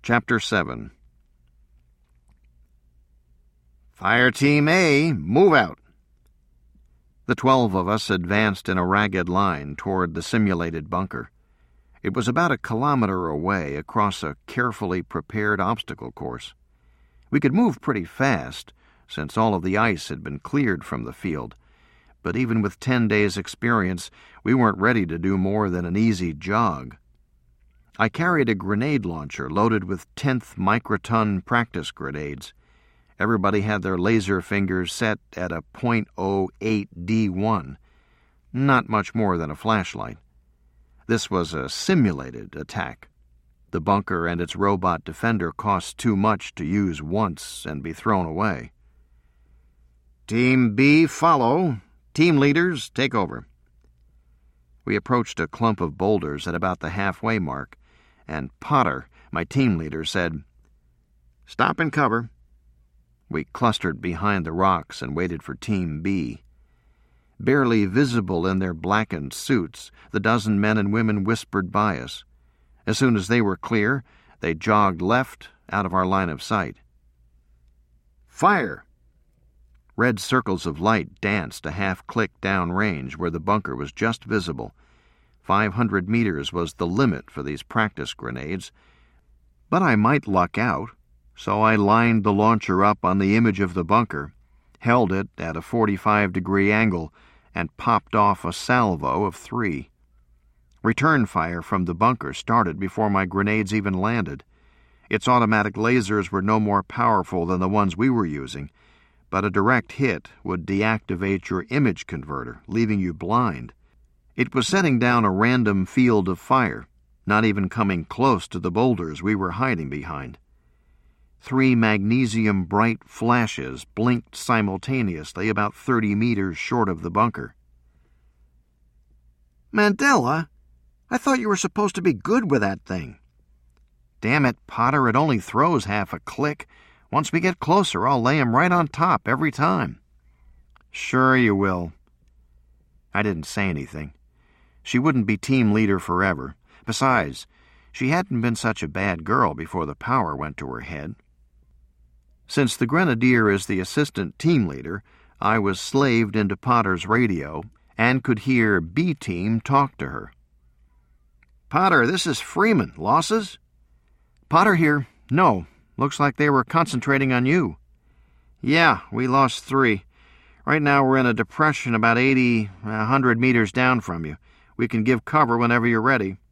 Chapter 7. Fire Team A, move out. The 12 of us advanced in a ragged line toward the simulated bunker. It was about a kilometer away across a carefully prepared obstacle course. We could move pretty fast, since all of the ice had been cleared from the field, but even with 10 days' experience, we weren't ready to do more than an easy jog. I carried a grenade launcher loaded with 10th microton practice grenades. Everybody had their laser fingers set at a .08 D1, not much more than a flashlight. This was a simulated attack. The bunker and its robot defender cost too much to use once and be thrown away. Team B, follow. Team leaders, take over. We approached a clump of boulders at about the halfway mark, and Potter, my team leader, said, "Stop and cover." We clustered behind the rocks and waited for Team B. Barely visible in their blackened suits, the dozen men and women whispered by us. As soon as they were clear, they jogged left, out of our line of sight. Fire! Red circles of light danced a half-click downrange where the bunker was just visible. 500 meters was the limit for these practice grenades, but I might luck out, so I lined the launcher up on the image of the bunker, held it at a 45-degree angle, and popped off a salvo of 3. Return fire from the bunker started before my grenades even landed. Its automatic lasers were no more powerful than the ones we were using, but a direct hit would deactivate your image converter, leaving you blind. It was setting down a random field of fire, not even coming close to the boulders we were hiding behind. 3 magnesium-bright flashes blinked simultaneously about 30 meters short of the bunker. "Mandela, I thought you were supposed to be good with that thing." "Damn it, Potter, it only throws half a click. Once we get closer, I'll lay him right on top every time." "Sure you will." I didn't say anything. She wouldn't be team leader forever. Besides, she hadn't been such a bad girl before the power went to her head. Since the Grenadier is the assistant team leader, I was slaved into Potter's radio and could hear B-Team talk to her. "Potter, this is Freeman. Losses?" "Potter here. No. Looks like they were concentrating on you." "Yeah, we lost 3. Right now we're in a depression about 100 meters down from you. We can give cover whenever you're ready."